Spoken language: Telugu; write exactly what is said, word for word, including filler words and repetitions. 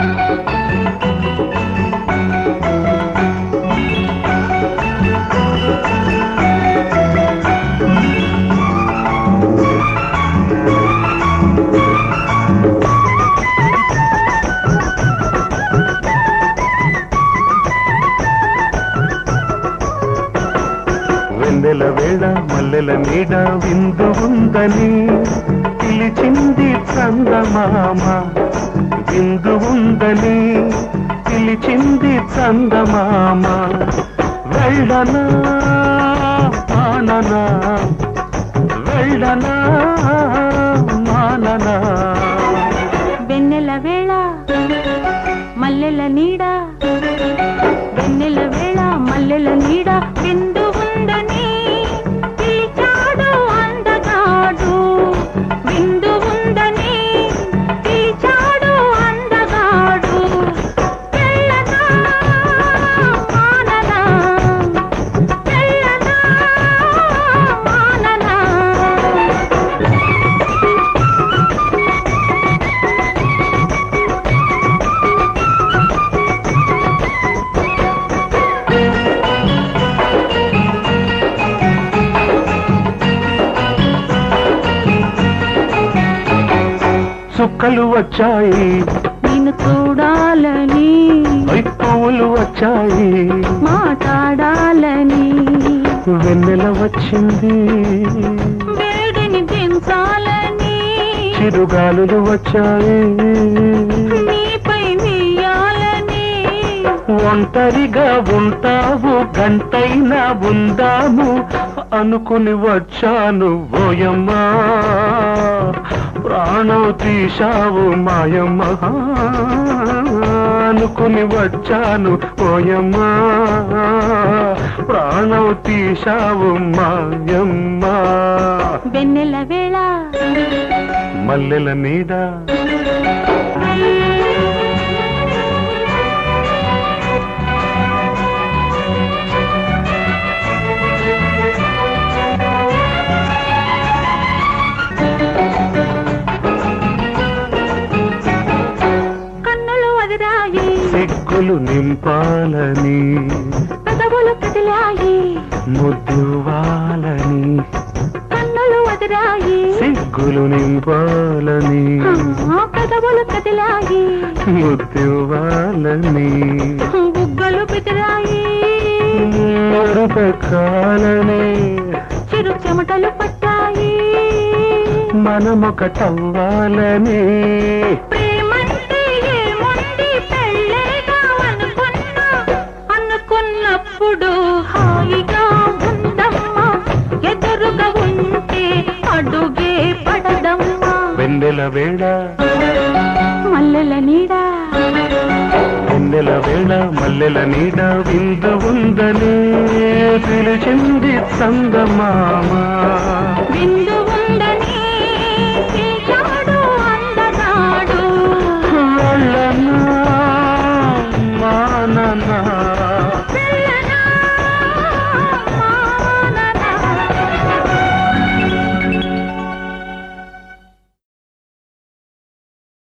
వెన్నెల వేళ మల్లెల నీడ విందు ఉందని పిలిచింది చందమామ, విందు ఉందని పిలిచింది చందమామ. వెళ్ళనా మాననా, వెళ్ళనా మాననా. వెన్నెల వేళ మల్లెల నీడ, వెన్నెల వేళ మల్లెల నీడ విందు ఉందని పిలిచాడు అందగాడు, విందు ఉందని పిలిచాడు అందగాడు. వెళ్ళనా మాననా, వెళ్ళనా మాననా. చుక్కలు వచ్చాయి నిన్ను చూడాలని, పువ్వులు వచ్చాయి మాట్లాడాలని, వెన్నెల వచ్చింది వేడిని దించాలని, చిరుగాలులు వచ్చాయి నీపై వేయాలని. ఒంటరిగా ఉంటావు గంటైనా ఉందాము అనుకుని వచ్చాను ఓయమ్మా, ప్రాణం తీశావు మాయమ్మ అనుకుని వచ్చాను ఓయమ్మా, ప్రాణం తీశావు మాయమ్మ. వెన్నెల వేళ మల్లెల నీడ, సిగ్గులు నింపాలని, పెదవులు కదిలాయి ముద్దువాలని, కన్నులు వదిలాయి సిగ్గులు నింపాలని, పెదవులు కదిలాయి ముద్దువాలని, బుగ్గలు బెదిరాయి మరుపకాలని, చిరు చెమటలు పట్టాయి మనమొకటవ్వాలని. అనుకున్నప్పుడు హాయిగా ఉందమ్మా, ఎదురుగా ఉంటే అడుగే పడదమ్మా. వెన్నెల వేళ మల్లెల నీడ, వెన్నెల వేళ మల్లెల నీడ విందు ఉందని పిలిచింది చందమామ, విందు ఉందని పిలిచాడు అందగాడు. వెళ్ళనా మాననా.